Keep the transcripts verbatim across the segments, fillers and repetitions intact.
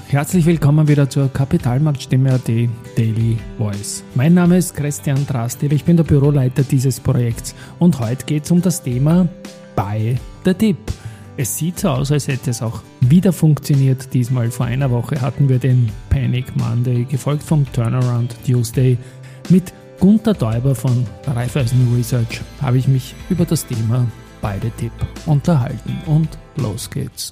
Herzlich willkommen wieder zur Kapitalmarktstimme Punkt at Daily Voice. Mein Name ist Christian Drastil, ich bin der Büroleiter dieses Projekts und heute geht es um das Thema Buy the Dip. Es sieht so aus, als hätte es auch wieder funktioniert. Diesmal vor einer Woche hatten wir den Panic Monday, gefolgt vom Turnaround Tuesday. Mit Gunter Däuber von Raiffeisen Research habe ich mich über das Thema Buy the Dip unterhalten und los geht's.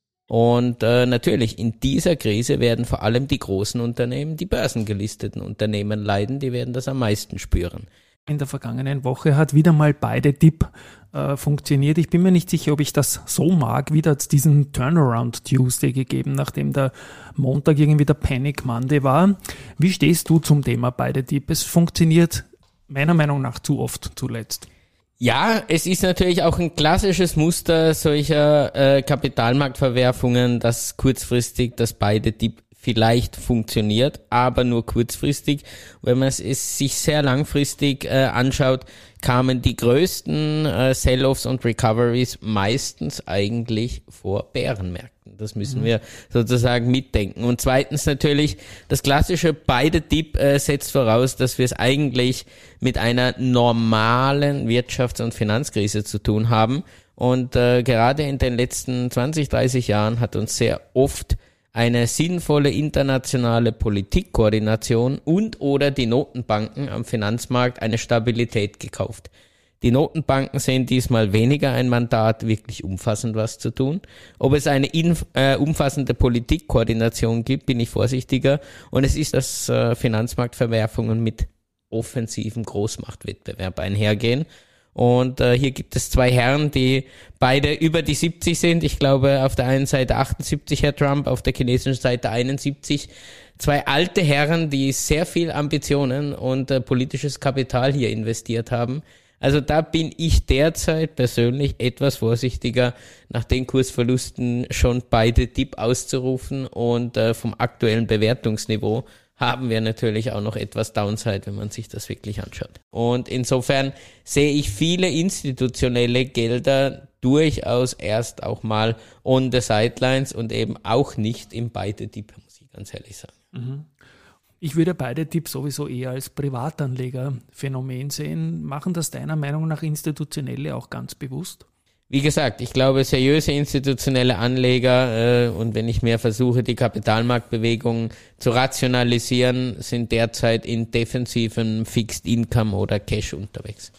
Und äh, natürlich, in dieser Krise werden vor allem die großen Unternehmen, die börsengelisteten Unternehmen leiden, die werden das am meisten spüren. In der vergangenen Woche hat wieder mal Buy the Dip äh, funktioniert. Ich bin mir nicht sicher, ob ich das so mag. Wieder hat es diesen Turnaround Tuesday gegeben, nachdem der Montag irgendwie der Panic Monday war. Wie stehst du zum Thema Buy the Dip? Es funktioniert meiner Meinung nach zu oft zuletzt. Ja, es ist natürlich auch ein klassisches Muster solcher äh, Kapitalmarktverwerfungen, dass kurzfristig das Buy the Dip vielleicht funktioniert, aber nur kurzfristig. Wenn man es, es sich sehr langfristig äh, anschaut, kamen die größten äh, Sell-offs und Recoveries meistens eigentlich vor Bärenmärkten. Das müssen mhm. wir sozusagen mitdenken. Und zweitens natürlich, das klassische Buy the Dip äh, setzt voraus, dass wir es eigentlich mit einer normalen Wirtschafts- und Finanzkrise zu tun haben. Und äh, gerade in den letzten zwanzig, dreißig Jahren hat uns sehr oft eine sinnvolle internationale Politikkoordination und oder die Notenbanken am Finanzmarkt eine Stabilität gekauft. Die Notenbanken sehen diesmal weniger ein Mandat, wirklich umfassend was zu tun. Ob es eine inf- äh, umfassende Politikkoordination gibt, bin ich vorsichtiger. Und es ist, dass äh, Finanzmarktverwerfungen mit offensivem Großmachtwettbewerb einhergehen. Und äh, hier gibt es zwei Herren, die beide über die siebzig sind. Ich glaube, auf der einen Seite achtundsiebzig Herr Trump, auf der chinesischen Seite einundsiebzig. Zwei alte Herren, die sehr viel Ambitionen und äh, politisches Kapital hier investiert haben. Also da bin ich derzeit persönlich etwas vorsichtiger, nach den Kursverlusten schon Buy the Dip auszurufen. Und äh, vom aktuellen Bewertungsniveau haben wir natürlich auch noch etwas Downside, wenn man sich das wirklich anschaut. Und insofern sehe ich viele institutionelle Gelder durchaus erst auch mal on the sidelines und eben auch nicht im Buy the Dip, muss ich ganz ehrlich sagen. Mhm. Ich würde Buy the Dip sowieso eher als Privatanlegerphänomen sehen. Machen das deiner Meinung nach Institutionelle auch ganz bewusst? Wie gesagt, ich glaube, seriöse institutionelle Anleger, äh, und wenn ich mehr versuche, die Kapitalmarktbewegungen zu rationalisieren, sind derzeit in defensiven Fixed Income oder Cash unterwegs.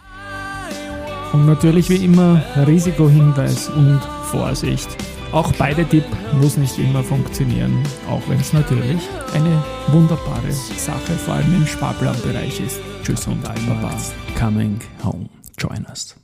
Und natürlich wie immer Risikohinweis und Vorsicht. Auch Buy the Dip muss nicht immer funktionieren, auch wenn es natürlich eine wunderbare Sache, vor allem im Sparplanbereich ist. Tschüss und Baba, coming home. Join us.